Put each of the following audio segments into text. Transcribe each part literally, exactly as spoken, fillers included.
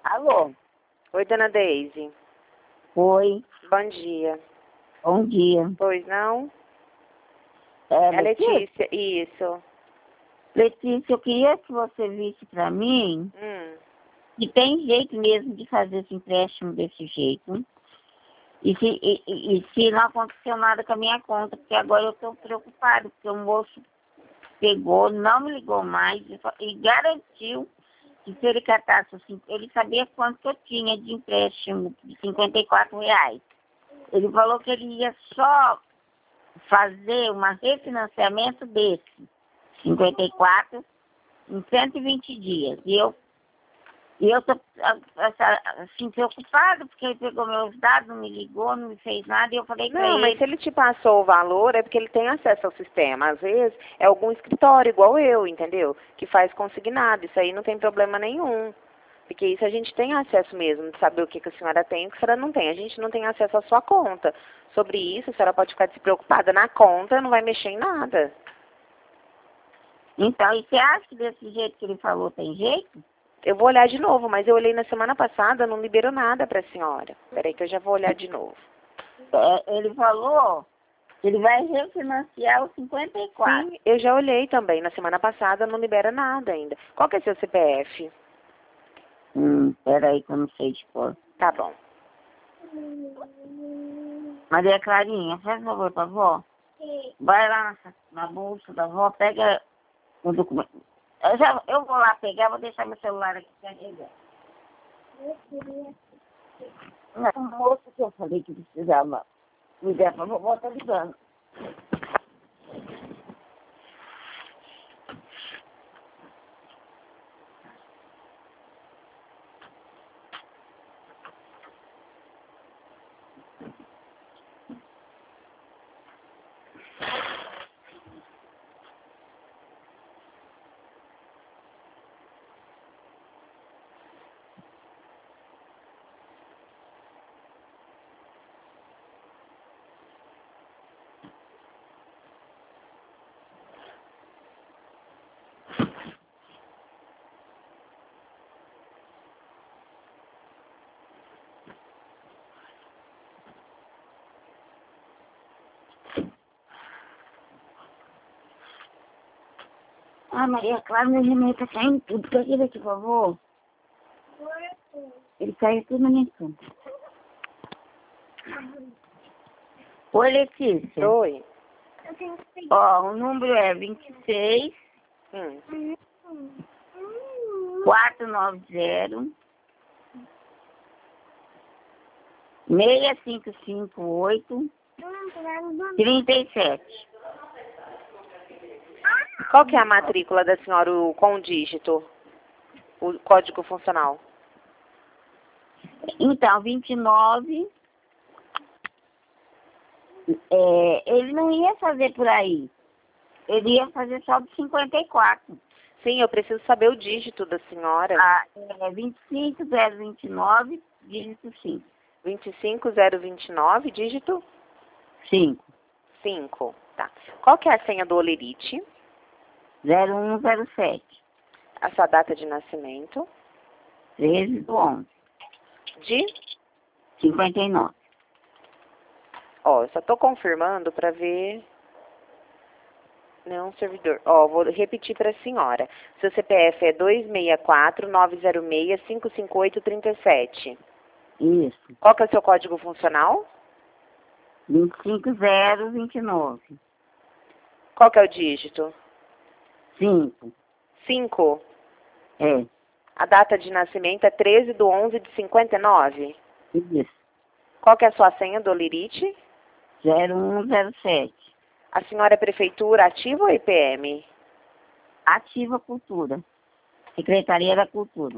Alô? Oi, dona Deise. Oi, Bom dia. bom dia. Pois não? É, É a Letícia? Letícia, isso. Letícia, eu queria que você visse pra mim Hum. que tem jeito mesmo de fazer esse empréstimo desse jeito. E se, e, e- e se não aconteceu nada com a minha conta, porque agora eu estou preocupado, porque o moço pegou, não me ligou mais e, fa- e garantiu que se ele catasse, assim, ele sabia quanto que eu tinha de empréstimo, de cinquenta e quatro reais. Ele falou que ele ia só fazer um refinanciamento desse, cinquenta e quatro, em cento e vinte dias. E eu e eu tô a- a- assim, preocupada, porque ele pegou meus dados, não me ligou, não me fez nada, e eu falei pra Não, mas ele, se ele te passou o valor, é porque ele tem acesso ao sistema. Às vezes, é algum escritório, igual eu, entendeu? Que faz consignado. Isso aí não tem problema nenhum. Porque isso a gente tem acesso mesmo, de saber o que, que a senhora tem e o que a senhora não tem. A gente não tem acesso à sua conta. Sobre isso, a senhora pode ficar despreocupada. Na conta, não vai mexer em nada. então, e você acha que desse jeito que ele falou tem jeito? Eu vou olhar de novo, mas eu olhei na semana passada, não liberou nada para a senhora. Peraí que eu já vou olhar de novo. É, ele falou que ele vai refinanciar os cinquenta e quatro. Sim, eu já olhei também. Na semana passada não libera nada ainda. Qual que é seu C P F? Hum, peraí que eu não sei de cor. Tá bom. Maria Clarinha, faz um favor pra vó. Vai lá na, na bolsa da vó, pega o documento. Eu, já, eu vou lá pegar, vou deixar meu celular aqui carregando. Não, o moço que eu falei que precisava ligar pra vovó tá ligando. Ah, Maria Clara, meu remédio tá caindo tudo. Pega ele aqui, por favor. Ele caiu tudo na minha cama. Oi, Letícia. Oi. Ó, o número é vinte e seis, Hum. quatrocentos e noventa, seis cinco cinco oito, trinta e sete. Qual que é a matrícula da senhora o- com o dígito? O código funcional? Então, vinte e nove, é, ele não ia fazer por aí. Ele ia fazer só de cinquenta e quatro. Sim, eu preciso saber o dígito da senhora. Ah, é vinte e cinco, zero vinte e nove, dígito cinco. vinte e cinco zero vinte e nove, dígito cinco. cinco. Tá. Qual que é a senha do Olerite? zero um zero sete. A sua data de nascimento? treze do onze. De? cinquenta e nove. Ó, eu só tô confirmando para ver. Não, servidor. Ó, vou repetir para a senhora. Seu C P F é dois seis quatro, nove zero seis, cinco cinco oito, três sete. Isso. Qual que é o seu código funcional? vinte e cinco zero vinte e nove. Qual que é o dígito? cinco. cinco. É. A data de nascimento é treze de onze de cinquenta e nove. Isso. Qual que é a sua senha do Lirite? zero um zero sete. A senhora é prefeitura ativa ou I P M? Ativa Cultura. Secretaria da Cultura.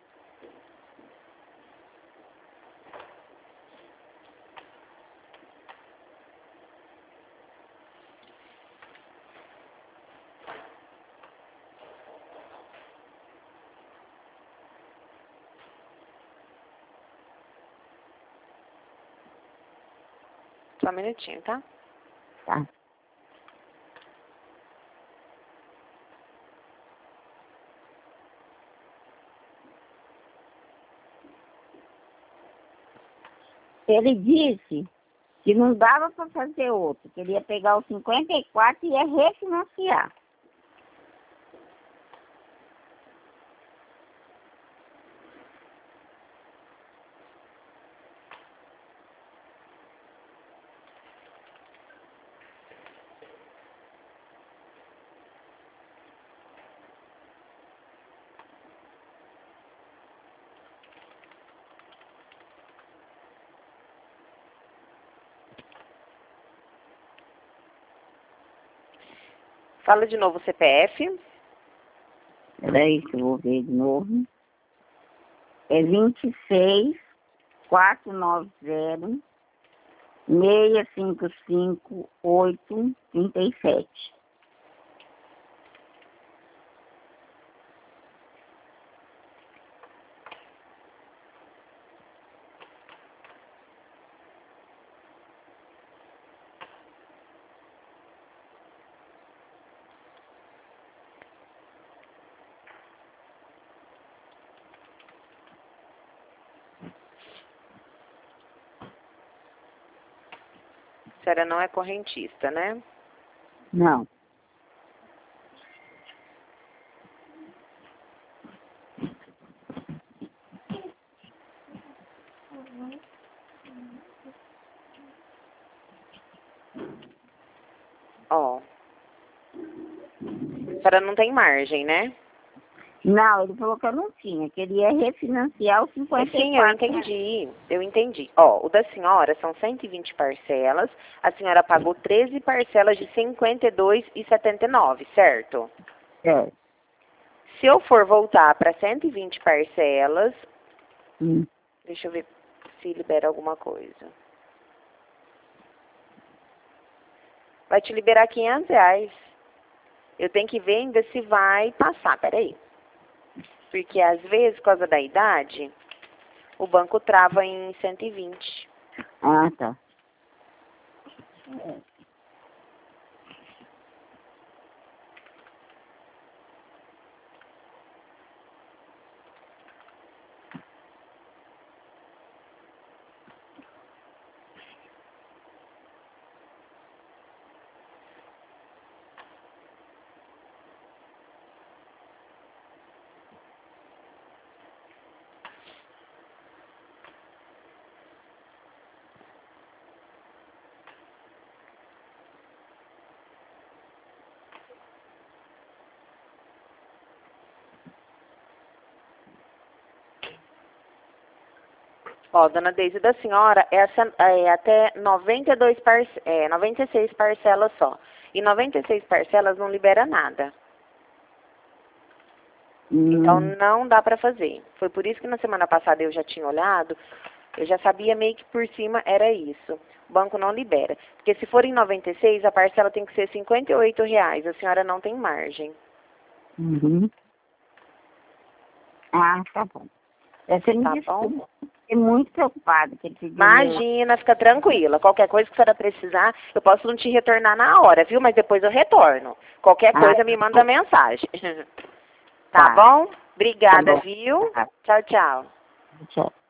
Só um minutinho, tá? Tá. Ele disse que não dava para fazer outro, que ele ia pegar os cinquenta e quatro e ia refinanciar. Fala de novo o C P F. Peraí que eu vou ver de novo. É vinte e seis, quatrocentos e noventa, seiscentos e cinquenta e cinco, oitocentos e trinta e sete. A senhora não é correntista, né? Não. Ó. A senhora não tem margem, né? Não, ele falou que eu não tinha, que ele ia refinanciar os cinquenta e quatro. Sim, eu entendi. Eu entendi. Ó, o da senhora são cento e vinte parcelas. A senhora pagou treze parcelas de cinquenta e dois reais e setenta e nove centavos, certo? É. Se eu for voltar para cento e vinte parcelas, Hum. deixa eu ver se libera alguma coisa. Vai te liberar quinhentos reais. Eu tenho que ver ainda se vai passar, peraí. Porque às vezes, por causa da idade, o banco trava em cento e vinte. Ah, tá. É. Ó, dona Deise, da senhora é, essa- é até noventa e dois parce, é, noventa e seis parcelas só. E noventa e seis parcelas não libera nada. Então Hum. não dá para fazer. Foi por isso que na semana passada eu já tinha olhado, eu já sabia meio que por cima era isso. O banco não libera. Porque se for em noventa e seis, a parcela tem que ser cinquenta e oito reais. A senhora não tem margem. Uhum. Ah, tá bom. Você me Tá desculpa. bom? Fiquei muito preocupada que ele pediu. Imagina, fica tranquila. Qualquer coisa que a senhora precisar, eu posso não te retornar na hora, viu? Mas depois eu retorno. Qualquer Ah, coisa me manda mensagem. Tá Tá. bom? Obrigada, Tá bom. viu? Tá. Tchau, tchau. Tchau.